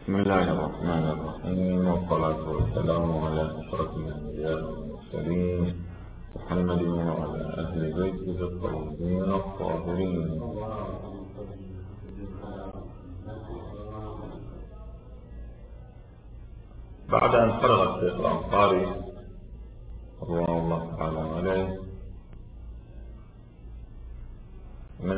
بسم الله الرحمن الرحيم، والصلاة والسلام على أشرف الأنبياء والمرسلين محمد وعلى أهل بيته الطيبين الطاهرين. بعد أن فرغ الشيخ الأنصاري رضوان الله تعالى عليه من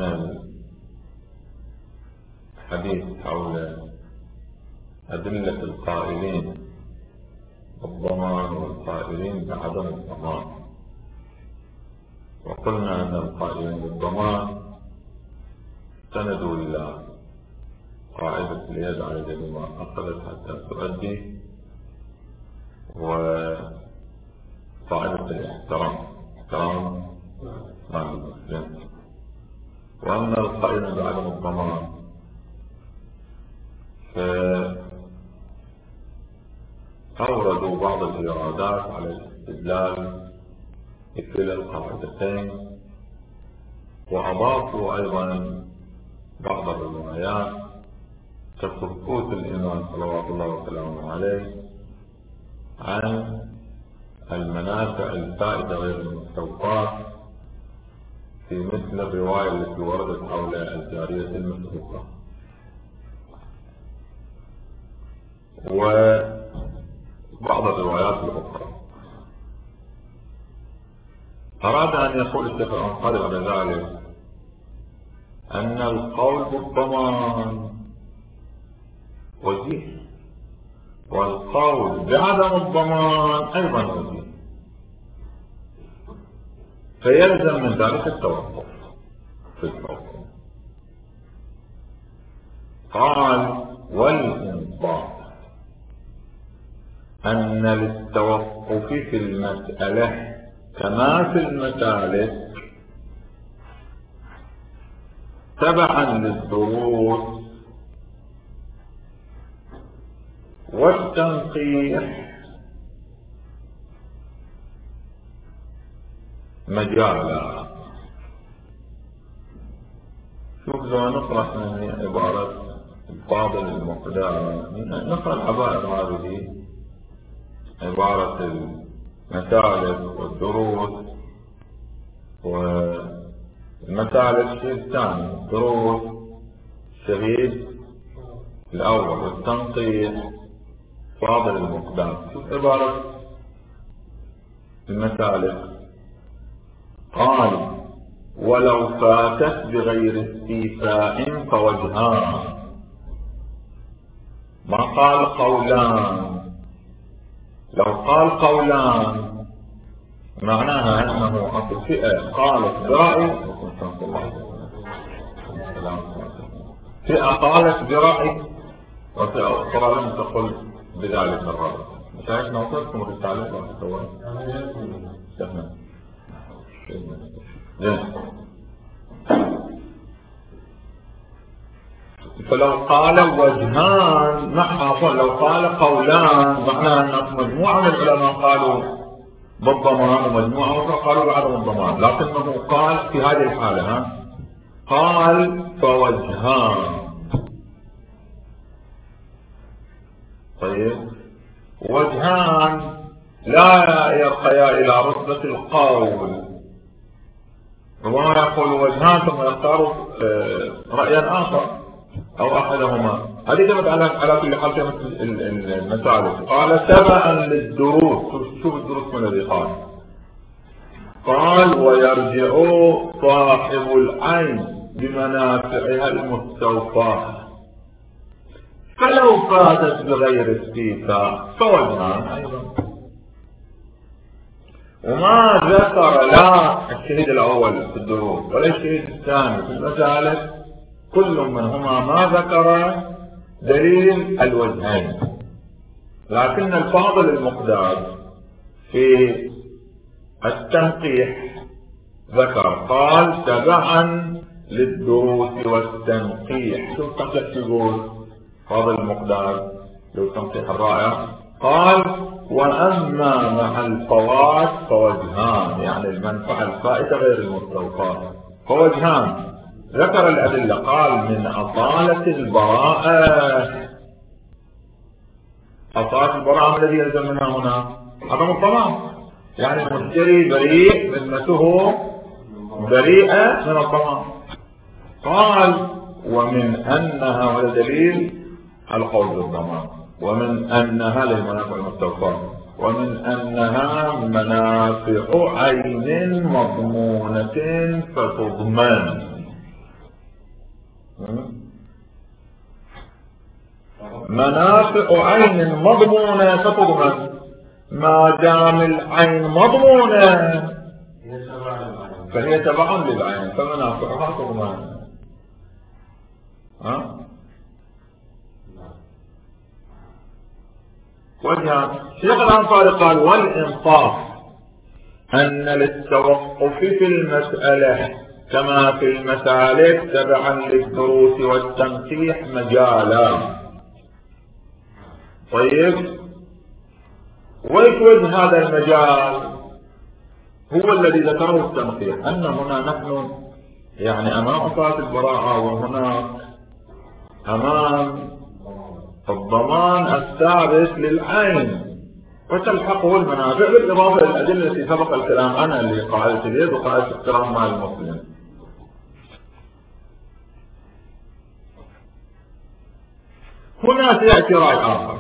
الحديث حول أدلة القائلين بالضمان والقائلين بعدم الضمان، وقلنا أن القائلين بالضمان استندوا إلى قاعدة اليد على يد ما أخذت حتى تؤدي، وقاعدة الاحترام مع المسلم. وأما القائلين بعدم الضمان فأوردوا بعض الإرادات على الاستدلال بكلا القاعدتين، وأضافوا أيضا بعض الروايات كسكوت الإمام صلوات الله وسلامه عليه عن المنافع الفائدة غير المستوفاة في مثل الرواية التي وردت حول الجارية المسروقة. وبعض الروايات الأخرى. أراد أن يقول الشيخ الأنصاري بعد ذلك أن القول بالضمان وجيه، والقول بعدم الضمان أيضا وجيه، فيلزم من ذلك التوقف في الحكم. قال: والإنصاف أن للتوقف في المسألة كما في المسالك تبعا للدروس والتنقيح مجالا. شوف لو نقرأ من عبارة الفاضل المقدار، نقرأ العبارة هذه، عبارة المسالك والدروس. والمسالك الشيء الثاني، الدروس الشهيد الأول، والتنقيح فاضل المقدار. شوف عبارة المسالك. قال: ولو فاتت بغير استيفاء فوجهان. ما قال قولان. لو قال قولان معناها أنه أكو فئة قالت برأي، فئة قالت برأي، وفئة أخرى لم تقل بذلك الرأي. شايف نوصلكم الرسالة وتسوي فلو قال وجهان لو قال قولان معناها أن مجموعة من العلماء قالوا بالضمان ومجموعة أخرى قالوا بعدم الضمان، لكنه قال في هذه الحالة قال فوجهان. طيب، وجهان لا يرقيا إلى رتبة القول. ربما يقول وجهان ثم يختار رأيا آخر أو أحدهما. هذه جمت على كل حال مثل المسالك. قال: تبعا للدروس. شوف الدروس من الذي قال: ويرجع صاحب العين بمنافعها المستوفاة. فلو فاتت بغير استيفاء فوجهان أيضا. وما ذكر لا الشهيد الأول في الدروس ولا الشهيد الثاني في المسالك، كل منهما ما ذكر دليل الوجهين، لكن الفاضل المقدار في التنقيح ذكر. قال: تبعا للدروس والتنقيح. شوف تنقيح يقول فاضل المقدار لو تنقيح الرائع. قال: وأما مع الفوات فوجهان، يعني المنفعة الفائتة غير المستوفاة فوجهان. ذكر الأدلة. قال: من أصالة البراءة أصالة البراءة الذي يلزم منها هنا عدم الضمان، يعني المشتري بريء، ذمته بريئة من الضمان. قال ومن أنها، وهذا دليل على قول بالضمان، ومن أنها للمنافع المستوفاة، ومن أنها منافع عين مضمونة فتضمن. منافع عين مضمونة فتضمن، ما دام العين مضمونة فهي تبع للعين فمنافعها تضمن. وجهان. شيخ الأنصاري قال والإنصاف أن للتوقف في المسألة كما في المسالك تبعا للدروس والتنقيح مجالا. طيب، ويش وجه هذا المجال؟ هو الذي ذكره التنقيح، أن هنا نحن يعني أمام أصالة البراءة، وهناك أمام الضمان الثابت للعين وتلحقه المنافع، بالإضافة للأدلة التي سبق الكلام عنها اللي قاعدة اليد وقاعدة احترام مال المسلم. هنا سيأتي رأي آخر،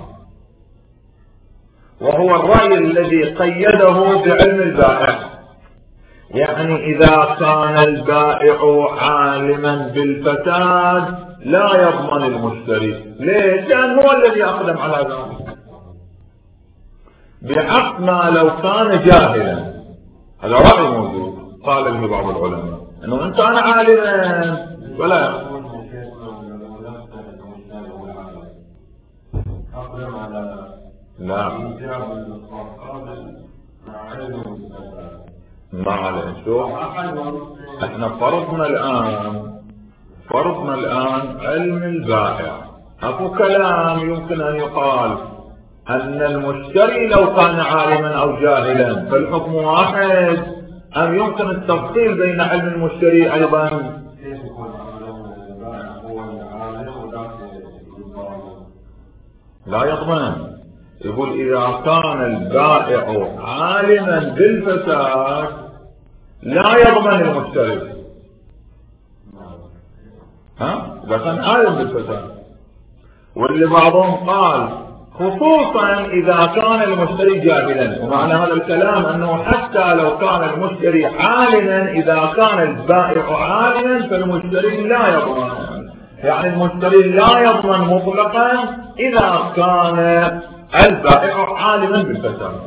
وهو الرأي الذي قيده بعلم البائع، يعني إذا كان البائع عالما بالفساد لا يضمن المشتري. ليش؟ لأنه هو الذي أقدم على ذلك، بعكس ما لو كان جاهلا. هذا رأي موجود قال به بعض العلماء، أنه إن كان عالما ولا لا ما عليه. شوف، احنا فرضنا الآن علم البائع. اكو كلام يمكن ان يقال ان المشتري لو كان عالما او جاهلا فالحكم واحد، ام يمكن التفصيل بين علم المشتري ايضا؟ لا يضمن. يقول إذا كان البائع عالما بالفساد لا يضمن المشتري. إذا كان عالم بالفساد. واللي بعضهم قال خصوصا إذا كان المشتري جاهلا، ومعنى هذا الكلام أنه حتى لو كان المشتري عالما، إذا كان البائع عالما فالمشتري لا يضمن، يعني المشتري لا يضمن مطلقا إذا كان البائع عالما بالفساد.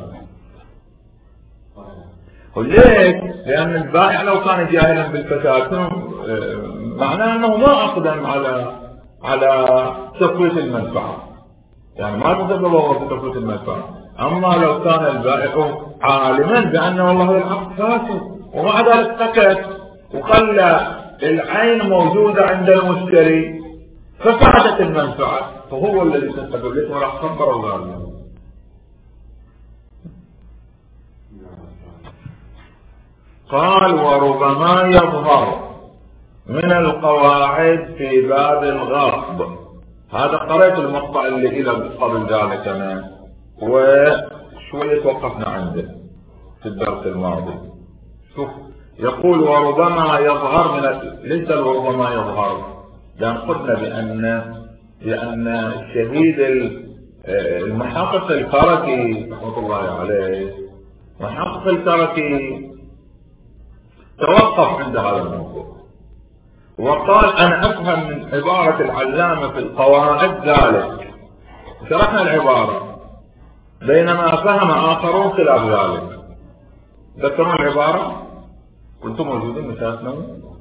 وليش؟ لأن البائع لو كان جاهلا بالفساد معناه أنه ما أقدم على تفويت المنفعة، يعني ما تسبب هو في تفويت المنفعة. أما لو كان البائع عالما بأن والله العقد فاسد ومع ذلك سكت وخلى العين موجودة عند المشتري ففادت المنفعة، فهو الذي تسبب له وراح خبر الله. قال وربما يظهر من القواعد في باب الغصب. هذا قرأت المقطع اللي إلى قبل ذلك أنا وشوية وقفنا عنده في الدرس الماضي. شوف، يقول وربما يظهر ليس وربما يظهر، لأن قلنا بأن الشهيد المحقق الكركي رحمة الله عليه، محقق الكركي توقف عند هذا الموضوع وقال أنا أفهم من عبارة العلامة في القواعد ذلك، شرحنا العبارة، بينما فهم آخرون خلاف ذلك. ذكرون العبارة؟ كنتم موجودين مساسنا؟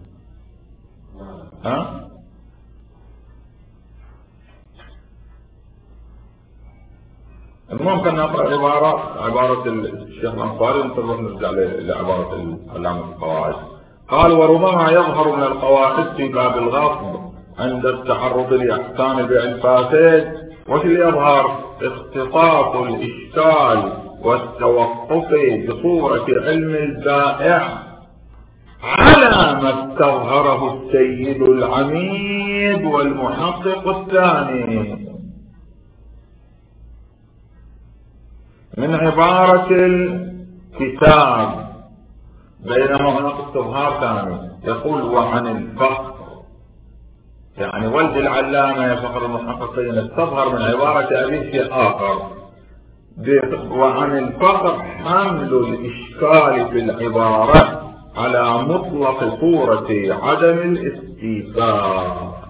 المهم نقرأ عبارة الشيخ الأنصاري ونروح نرجع لعبارة العلامة في القواعد. قال وربما يظهر من القواعد في باب الغصب عند التعرض لأحكام البيع الفاسد. وش اللي يظهر؟ اختصاص الإشكال والتوقف بصورة علم البائع على ما استظهره السيد العميد والمحقق الثاني. من عبارة الكتاب، بينما هناك استظهار ثاني يقول وعن الفخر، يعني ولد العلامة فخر المحققين استظهر من عبارة أبيه شيء آخر. وعن الفخر حمل الإشكال في العبارة على مطلق صورة عدم الاستيفاء.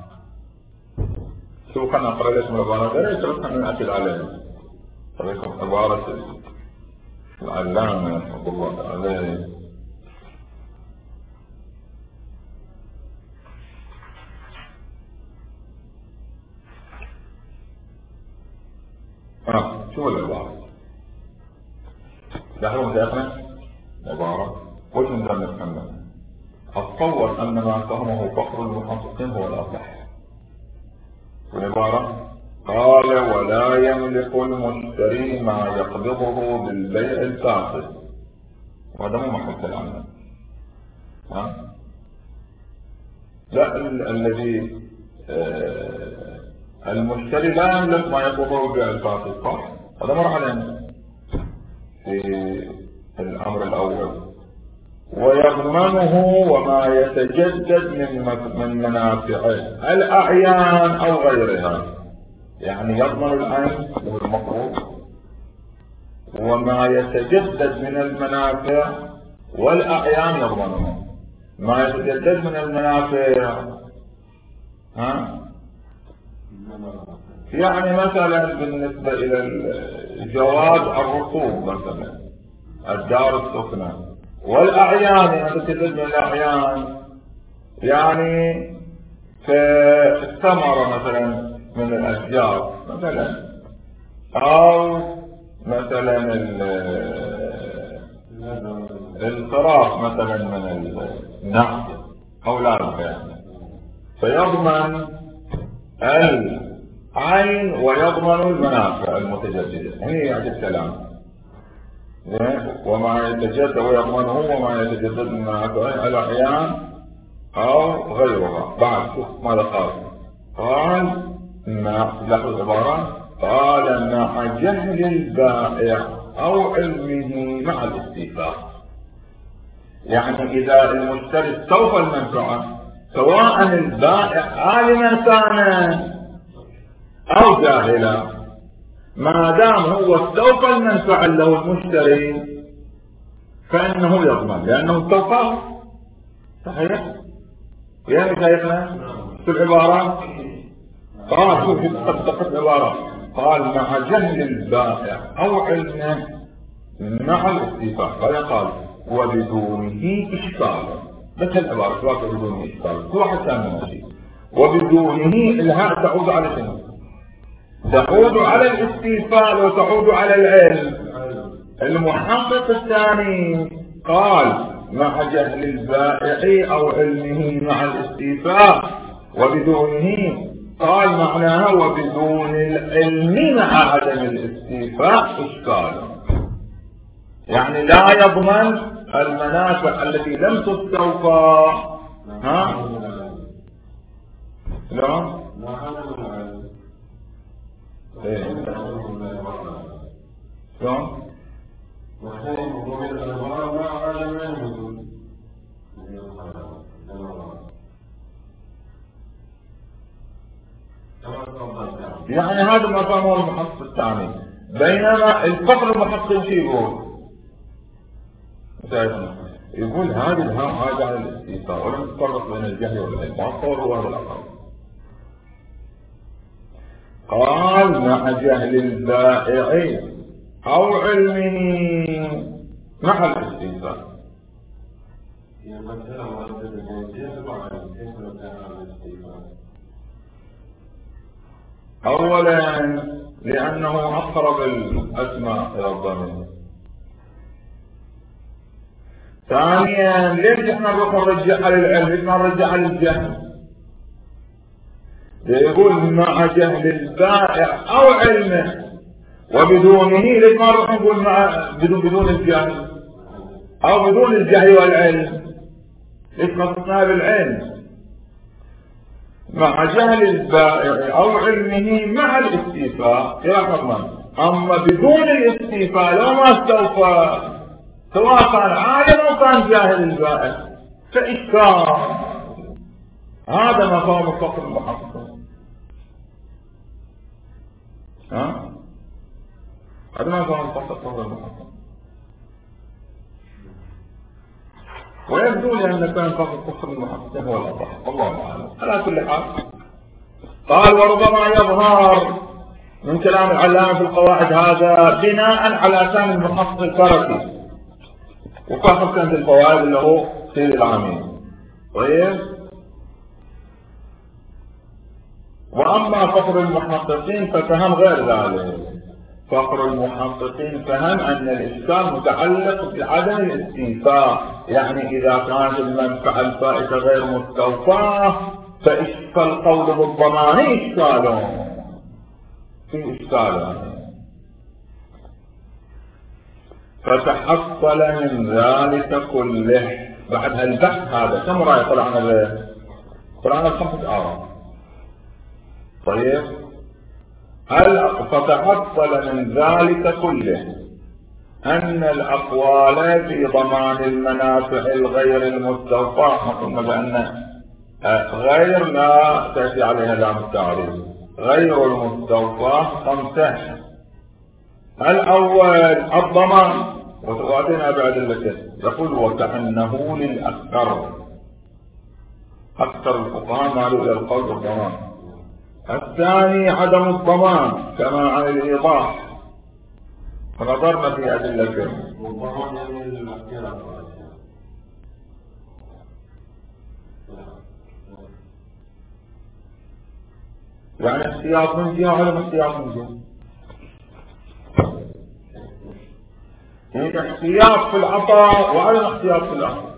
شو خلنا نقرأ لكم العبارة ليس بس خلنا نأكد عليها. لكم عبارة العلامة رحمه الله عليه شو العبارة؟ لاحظوا شيخنا عبارة وش نقدر نفهمها؟ أتصور أن ما فهمه فخر المحققين هو الأصح. العبارة قال ولا يملك المشتري ما يقبضه بالبيع الفاسد، وهذا مو محل كلامنا. لا، الذي المشتري لا يملك ما يقبضه بالبيع الفاسد، صح؟ هذا مر علينا في الأمر الأول. ويضمنه وما يتجدد من منافعه الأعيان أو غيرها، يعني يضمن العين وهو المفروض، وما يتجدد من المنافع والأعيان يضمنه. ما يتجدد من المنافع يعني مثلا بالنسبة إلى الجواز الرسوم مثلا الدار السكنة، والأعيان يعني تتجدد من الأعيان يعني كالثمرة مثلا من الأشجار مثلا، أو مثلا الصراف مثلا من النحل أو لا يعني. فيضمن العين ويضمن المنافع المتجددة. هنا يعني الكلام وما يتجدد ويضمنه وما يتجدد من منافع الأعيان أو غيرها. بعد شوف ماذا قال لاحظوا العبارة قال مع جهل البائع أو علمه مع الاستيفاء. يعني إذا المشتري استوفى المنفعة سواء البائع عالما كان أو جاهلا، ما دام هو استوفى المنفعة له المشتري فإنه يضمن لأنه استوفى. صحيح؟ يا شيخنا في العبارة شوف تطبق العبارة قال مع جهل البائع أو علمه مع الاستيفاء. قال وبدونه إشكال، بس العبارة تواقع بدون إشكال هو حتى من شيء. وبدونه الهاء تعود على شنو؟ تعود على الاستيفاء وتعود على العلم. المحقق الثاني قال مع جهل البائع أو علمه مع الاستيفاء، وبدونه قال معناها وبدون العلم مع عدم الاستيفاء إشكال، يعني لا يضمن المنافع التي لم تستوفى. لا يعني هذا ما فهمه المحقق الثاني. بينما الفقر المحقق شيء يقول هذه الهاء هذا على الاستيفاء ولم تفرق بين الجهل والعلم، وأصور هو هذا الأمر. قال مع جهل البائع أو علمه مع الاستيفاء. أولا لأنه أقرب الأسماء إلى الضمير. ثانيا ليش احنا نرجع على العلم؟ ليش ما نرجع على الجهل؟ يقول مع جهل البائع أو علمه وبدونه، ليش ما نروح نقول مع بدون الجهل أو بدون الجهل والعلم؟ ليش خصصناها بالعلم؟ مع جهل البائع أو علمه مع الاستيفاء. يا حرمان أما بدون الاستيفاء لو ما استوفى سواء كان عالم أو كان جاهل البائع فإشكال. هذا مفهوم الفقر المحقق. هذا مفهوم الفقر المحقق. ويبدو لي أن كان الفقر المحقق هو الأصح، الله أعلم. على كل حال قال وربما يظهر من كلام العلامة في القواعد هذا بناء على كلام المحقق الكركي وفاهم كانت الفوائد اللي هو سيد العامين. طيب وأما فقر المحققين ففهم غير ذلك. فقر المحققين فهم أن الإشكال متعلق بعدم الاستيفاء، يعني إذا كانت المنفعة الفائتة غير مستوفاة فالقول بالضمان إشكال، في إشكال. فتحصل من ذلك كله. بعد هالبحث هذا كم رأي طلعنا الخمسة آراء. طيب فتحصل من ذلك كله أن الأقوال في ضمان المنافع الغير المستوفاة، قلنا بأن غير لا تأتي عليها لام التعريف، غير المستوفاة خمسة. الأول الضمان، وأتينا بأدلته يقول وكأنه للأكثر، أكثر الفقهاء مالوا إلى القول بالضمان. الثاني عدم الضمان كما عن الإيضاح، فنظرنا في أدلته. يعني احتياط من جهة وعدم احتياط من جهة، يعني احتياط في العطاء وعدم احتياط في الأخذ.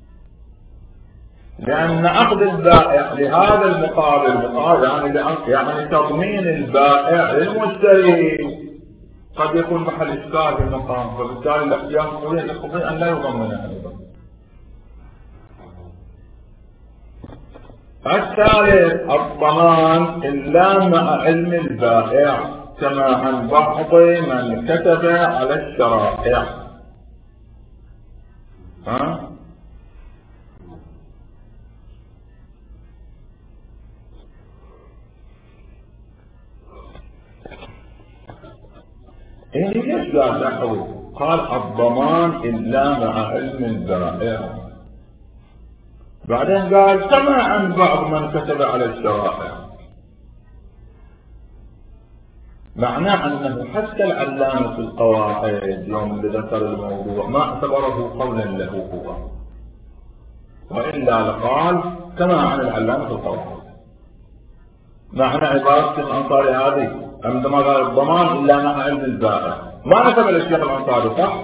لأن أخذ البائع لهذا المقابل يعني تضمين البائع للمشتري قد يكون محل إشكال في المقام، فبالتالي الاحتياط يقضي أن لا يضمنه. الثالث الضمان إلا مع علم البائع كما عن بعض من كتب على الشرائع. ليش قال له؟ قال الضمان إلا مع علم البائع، بعدين قال كما عن بعض من كتب على الشرائع. معناه أنه حتى العلامة في القواعد يوم اللي ذكر الموضوع ما اعتبره قولا له هو، وإلا لقال كما عن العلامة في القواعد. معنى عبارة الأنصاري هذه عندما قال الضمان إلا مع علم البائع ما نسب للشيخ الأنصاري صح؟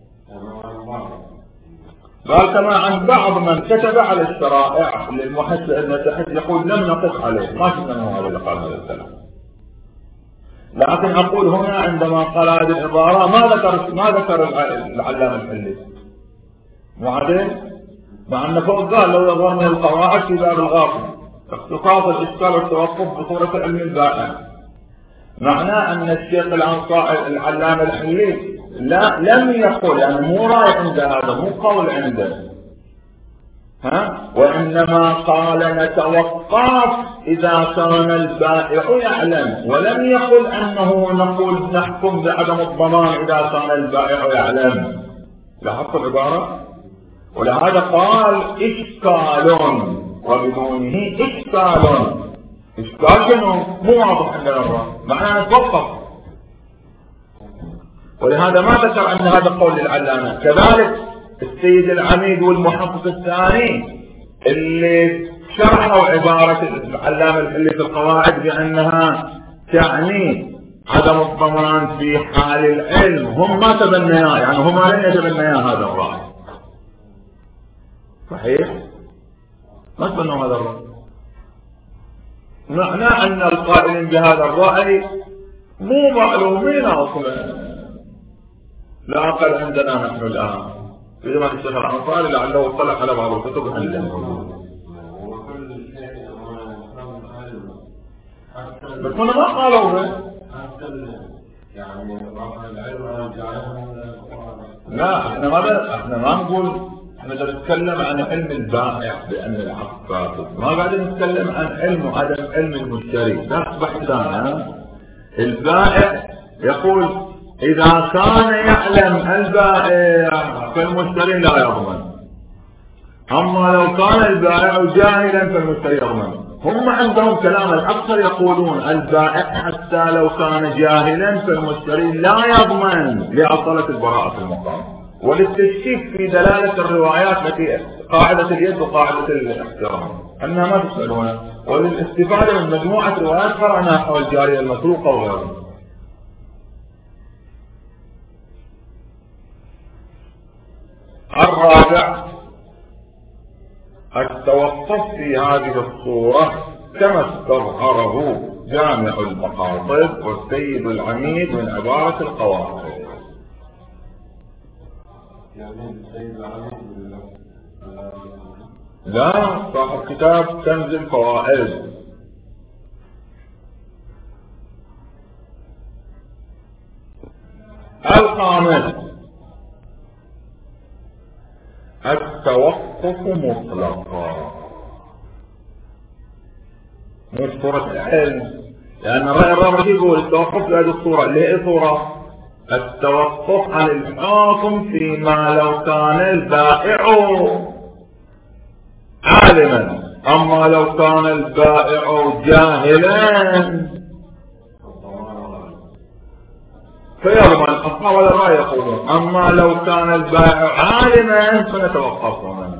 قال كما عن بعض من كتب على الشرائع للمحسن أن تحت يقول لم نقف عليه، ما شفنا أنه هذا اللي قال هذا الكلام. لكن أقول هنا عندما قال هذه العبارة ما ذكر العلامة الحلي، وبعدين مع أن فوق قال لو يظهر من القواعد في باب الغاصب اختصاص الإشكال والتوقف بصورة علم البائع. معناه أن الشيخ الأنصاري العلامة الحلي لم يقول، يعني مو رأي عنده، هذا مو قول عنده، وإنما قال نتوقف إذا كان البائع يعلم، ولم يقل أنه نقول نحكم بعدم الضمان إذا كان البائع يعلم. لاحظت العبارة؟ ولهذا قال إشكال وبدونه إشكال. إشكال شنو؟ مو واضح عندنا الرأي، معناه نتوقف. ولهذا ما ذكر أن هذا قول للعلامة. كذلك السيد العميد والمحقق الثاني اللي شرحوا عبارة العلامة اللي في القواعد بأنها تعني عدم الضمان في حال العلم، هم ما تبنيا، يعني هم لن يتبنيا هذا الرأي. صحيح؟ ما تبنوا هذا الرأي. معناه أن القائلين بهذا الرأي مو معلومين أصلا، لا أقل عندنا نحن الآن في زمان الشيخ الأنصاري لعله اطلع على بعض الكتب عندنا. بس هنا ما قالوا به، يعني العلم لا، احنا ما نقول، احنا نتكلم عن علم البائع بأن العقد فاسد، ما قاعدين نتكلم عن علم وعدم علم المشتري، لا بحث ثاني. البائع يقول إذا كان يعلم البائع فالمشتري لا يضمن، أما لو كان البائع جاهلا فالمشتري يضمن. هم عندهم كلام الأكثر يقولون البائع حتى لو كان جاهلا فالمشتري لا يضمن لأصالة البراءة في المقام، وللتشكيك في دلالة الروايات التي قاعدة اليد وقاعدة الاحترام أنها ما تسألونها، وللاستفادة من مجموعة روايات قرأناها حول الجارية المسروقة وغيرها. الرابع التوقف في هذه الصورة كما استظهره جامع المقاصد والسيد العميد من عبارة القواعد. لا، صاحب كتاب كنز الفوائد. الخامس التوقف مطلقا، مش صورة العلم، لأن الرأي الرابع يقول التوقف في هذه الصورة اللي هي صورة التوقف عن الحكم فيما لو كان البائع عالما، أما لو كان البائع جاهلا فيضمن. أصحاب الرأي يقولون أما لو كان البائع عالما فنتوقف منه.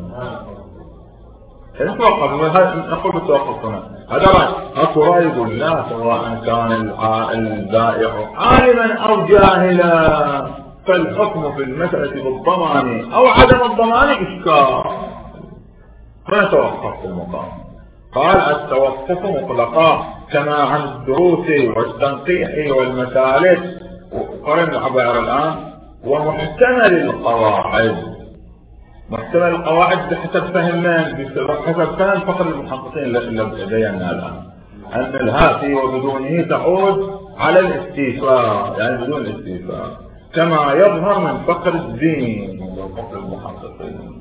نتوقف، نقول بالتوقف هنا. هذا رأي. أكو رأي يقول لا، سواء كان البائع عالما أو جاهلا فالحكم في المسألة بالضمان أو عدم الضمان إشكال، فنتوقف في المقام. قال التوقف مطلقا كما عن الدروس والتنقيح والمسالك، وقرن العبائر الآن، ومحتمل القواعد. محتمل القواعد بحسب فهم من؟ بحسب فهم فقر المحققين اللي بينا الآن، أن الهاتي وبدونه تعود على الاستيفاء، يعني بدون الاستيفاء، كما يظهر من فقر الدين وفقر المحققين.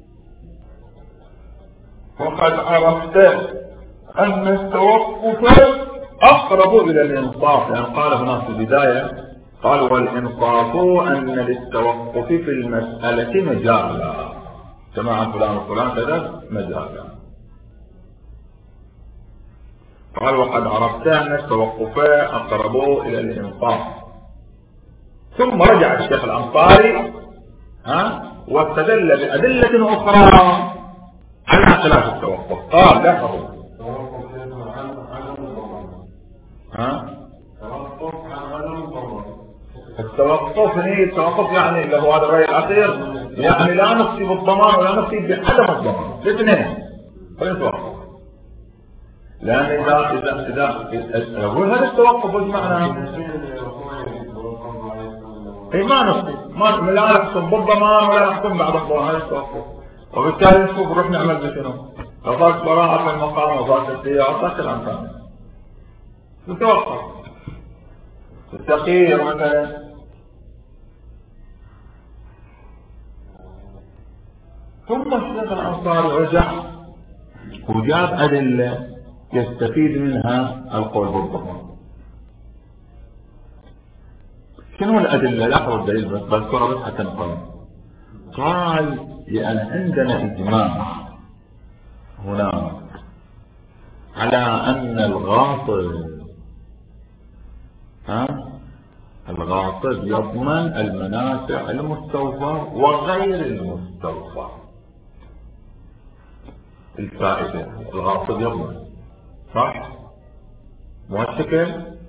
وقد عرفت أن التوقف أقرب إلى الإنصاف، يعني قال هنا في البداية، قال والإنصاف أن للتوقف في المسألة مجالا، كما عن فلان وفلان كذا مجالا. قال وقد عرفت أن التوقف أقرب إلى الإنصاف. ثم رجع الشيخ الأنصاري واستدل بأدلة أخرى على خلاف التوقف. قال لاحظوا التوقف يعني اللي هو هذا الرأي الأخير، يعني لا نفتي بالضمان ولا نفتي بعدم الضمان، الاثنين فنتوقف. لأن إذا يقول هذا التوقف وش معناه؟ ما نفتي، لا نحكم بالضمان ولا نحكم بعد الضمان، هذا التوقف. وبالتالي نشوف نروح نعمل بشنو؟ أعطاك براءة في المقام وأعطاك السيئة أعطاك الأمثال، نتوقف. التقيير مثلا، ثم الشيخ الأنصاري رجع وجاب أدلة يستفيد منها القول بالضمان. شنو الأدلة؟ لاحظوا الدليل بس بذكره بس حتى نقول. قال لأن عندنا إجماع هنا على أن الغاصب يضمن المنافع المستوفى وغير المستوفى. الفائدة الغاصب يضمن، صح؟ مؤشكل؟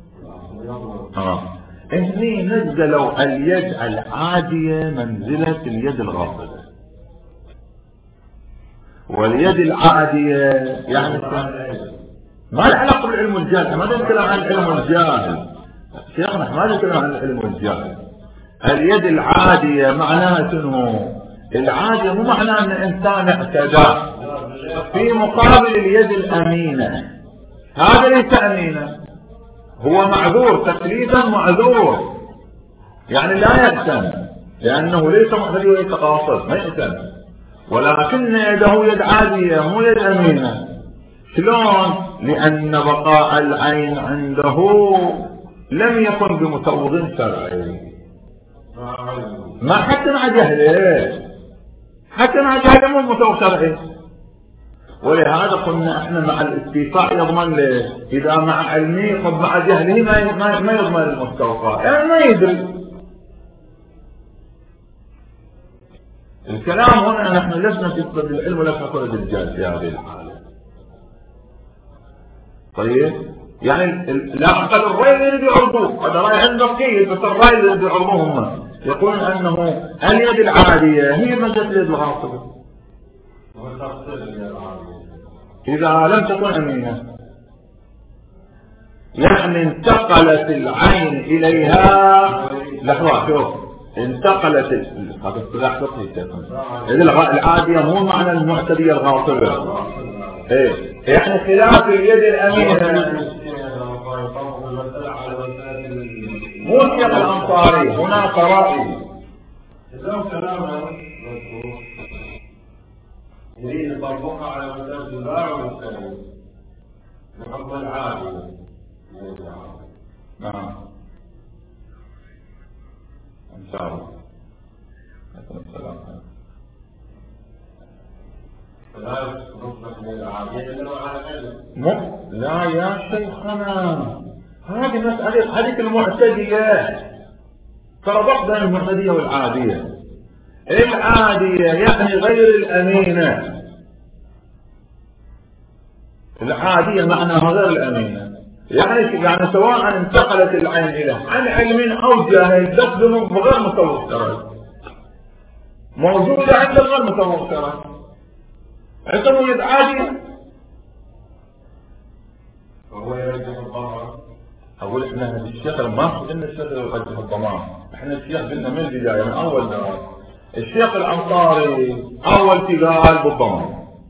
هني نزلوا اليد العادية منزلة اليد الغاصبة، واليد العادية يعني ما له علاقة بالعلم الجاهل، ما نتكلم عن العلم الجاهل شيخنا، ما نتكلم عن العلم الجاهل. اليد العادية معناها شنو؟ العادية مو معناها ان انسان اعتدى، في مقابل اليد الامينة، هذا ليس امينة، هو معذور تقليدا، معذور يعني لا يأثم، لأنه ليس معتدي وليس قاصد، ما يأثم، ولكن يده يد عادية مو يد أمينة. شلون؟ لأن بقاء العين عنده لم يكن بمسوغ شرعي، ما حتى مع جهله، حتى مع جهله مو مسوغ شرعي. ولهذا قلنا احنا مع الاستيفاء يضمن له، اذا مع علمه قد مع جهله ما يضمن المستوفى، يعني ما يدري. الكلام هنا نحن لسنا في صدد العلم ولا في صدد الجهل في هذه الحالة. طيب يعني لا قد الرأي يريد يعرضوه، هذا رأي عندهم كيف، بس الرأي يريد يعرضوه هم يقولون انه اليد العادية هي مثل اليد الغاصبة إذا لم تكن أمينة، يعني انتقلت العين إليها. لحظة شوف، انتقلت هذا اصطلاح فقهي، العادية مو معنى المعتدية الغاصبة، ايه يعني خلاف اليد الأمينة. مو الشيخ الأنصاري، هنا قرائي يريد يطبقها على مسألة الباع والسلام بحكم العادي. نعم إن شاء الله. عليكم السلام. فلا نصبح للعادية إلا على كذا. لا يا شيخنا، هذه مسألة هذه المعتدية، فرق بين المعتدية والعادية. العادية يعني غير الأمينة، العادية معناها غير الأمينة، يعني سواء انتقلت العين إلى عن علم أو جاهل بس بغير مسوغ شرعي، موجودة عند غير مسوغ شرعي، عندهم يد عادية. وهو يرجح الضمان. أقول إحنا الشيخ ما قلنا الشيخ يرجح الضمان، إحنا الشيخ قلنا من البداية من أول مرة. الشيخ الأنصاري أول شيء قال بالضمان،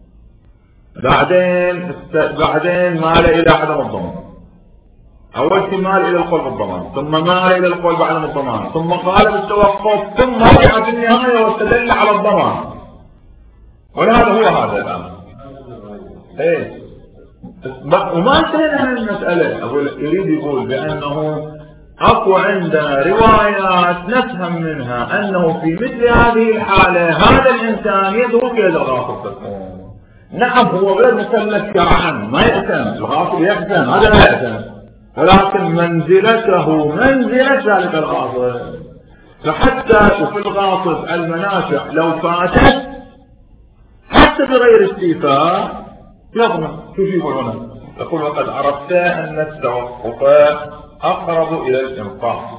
بعدين مال إلى عدم الضمان. أول شيء مال إلى القول بالضمان، ثم مال إلى القول بعدم الضمان، ثم قال بالتوقف، ثم رجع في النهاية واستدل على الضمان. ولهذا هو هذا الآن. إيه وما انتهينا من المسألة. أقول يريد يقول بأنه أكو عندنا روايات نفهم منها أنه في مثل هذه الحالة هذا الإنسان يده في يد الغاصب تكون. نعم هو غير مكلف شرعا، ما يأثم، الغاصب يأثم، هذا لا يأثم، ولكن منزلته منزلة ذلك الغاصب. فحتى وفي الغاصب المنافع لو فاتت حتى بغير استيفاء يضمن. شوف يقول هنا؟ يقول وقد عرفت أن التوقف أقرب إلى الإنقاذ،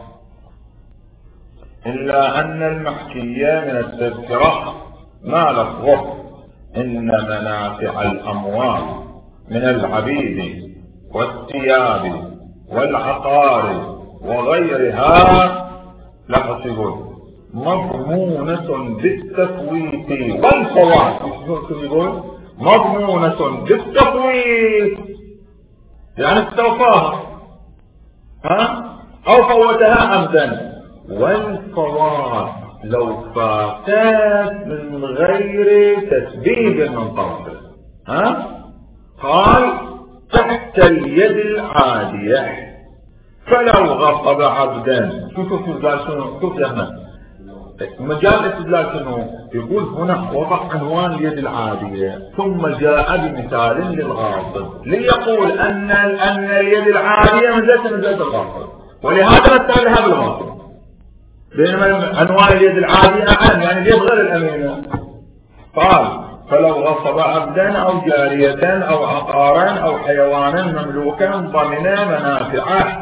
إلا أن المحكية من التذكرة ما لفظه إن منافع الأموال من العبيد والثياب والعقار وغيرها يقول مضمونة بالتفويت والفوات. يقول مضمونة بالتفويت يعني استوفاها أو فوتها عمدا، والفوات لو فاتت من غير تسبيب من طرفه قال تحت اليد العادية. فلو غصب عبدا شوف يا احمد مجال الاستدلال شنو؟ يقول هنا وضع عنوان اليد العادية ثم جاء بمثال للغاصب ليقول أن اليد العادية منزلة الغاصب، ولهذا مثلها بالغاصب، بينما عنوان اليد العادية أعم يعني اليد غير الأمينة. قال فلو غصب عبدا أو جارية أو عقارا أو حيوانا مملوكا ضمن منافعه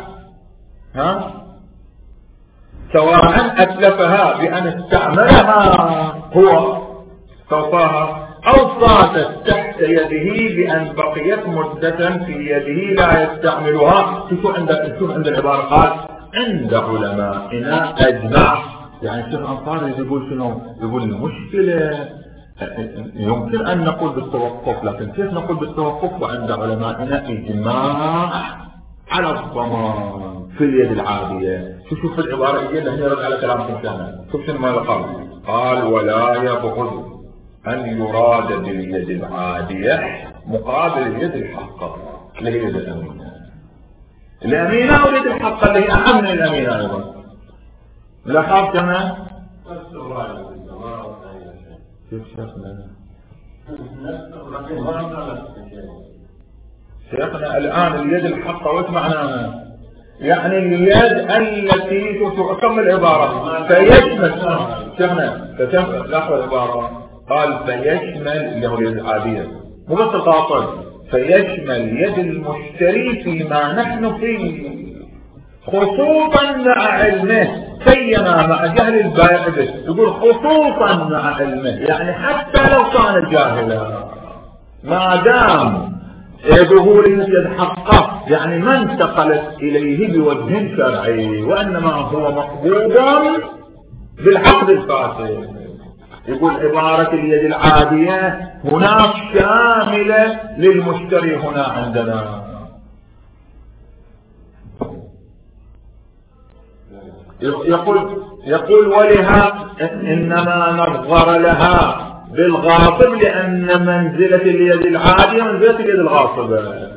سواء أتلفها بأن استعملها هو توفاها أو فاتت تحت يده بأن بقيت مدة في يده لا يستعملها. شوف عند العبارة قال عند علمائنا أجمع، يعني الشيخ الأنصاري يقول شنو؟ يقول المشكلة يمكن أن نقول بالتوقف، لكن كيف نقول بالتوقف وعند علمائنا إجماع على الضمان في اليد العادية. شوف العبارة يجي هنا يرد على كلامكم كان. شوف شنو ماذا قال ولا يبغض أن يراد باليد العادية مقابل اليد الحقة اللي هي يد الأمينة. الأمينة واليد الحقة اللي هي أهم من الأمينة أيضا. لاحظت كمان؟ كيف شيخنا؟ شيخنا الآن اليد الحقة وش معناها؟ يعني اليد التي تكمل العبارة فيشمل شيخنا لاحظ العبارة قال فيشمل اللي هو اليد العادية مو بس الغاصب فيشمل يد المشتري فيما نحن فيه خصوصا مع علمه سيما مع جهل البائع به. يقول خصوصا مع علمه يعني حتى لو كان جاهلا ما دام ظهور اليد حقه يعني ما انتقلت اليه بوجه شرعي وانما هو مقبوض بالعقد الفاسد. يقول عبارة اليد العادية هناك شاملة للمشتري هنا عندنا. يقول ولها انما نظر لها بالغاصب لان منزلة اليد العادية منزلة اليد الغاصبة.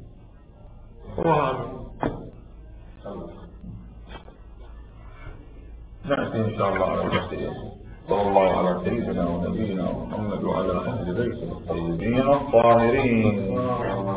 نأتي ان شاء الله على الوقت. صلى الله على سيدنا ونبينا محمد وعلى اهل بيته الطيبين الطاهرين.